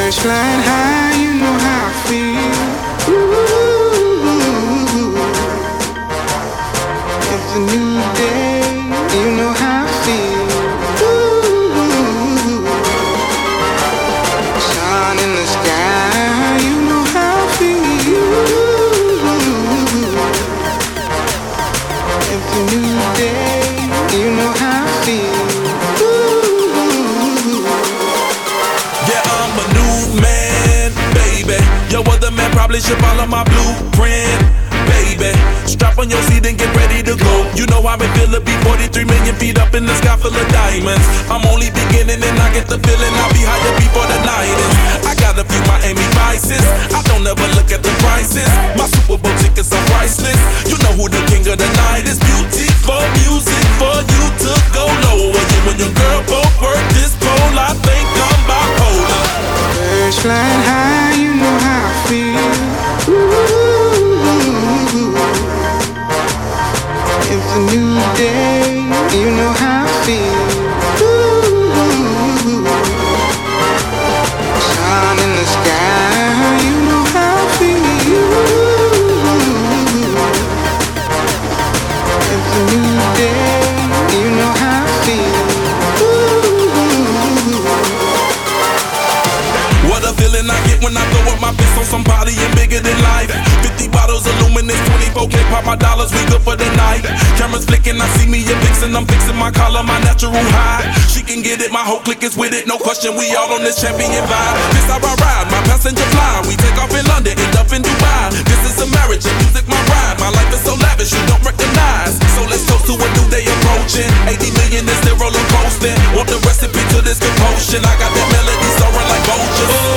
flying high, you know how I feel. Ooh, it's a new day, you know how I feel. Ooh, sun in the sky, you know how I feel. It's a new day, you know how I feel. Yo, other man probably should follow my blueprint, baby. Strap on your seat and get ready to go. You know I've been feeling be 43 million feet up in the sky full of diamonds. I'm only beginning and I get the feeling I'll be higher before the night is. I got a few Miami Vices, I don't ever look at the prices. My Super Bowl tickets are priceless. You know who the king of the night is. Beautiful music for you to go lower. You and your girl both work this pole. I think I'm bipolar. Birds flying high, you know how I feel. Ooh, it's a new day, you know how I feel. Ooh, sun in the sky, you know how I feel. It's a new day, you know how I feel. What a feeling I get when I throw up my fist on somebody and bigger than life. 50 bottles of luminous, 24K, pop my dollars, we good for the night. Cameras flicking, I see me and fixing, I'm fixing my collar, my natural high. She can get it, my whole clique is with it, no question, we all on this champion vibe. This how I ride, my passenger fly. We take off in London, end up in Dubai. This is a marriage, and music my ride. My life is so lavish, you don't recognize. So let's toast to a new day approaching. 80 million is the roller coasting. Want the recipe to this commotion. I got that melody soaring like vultures.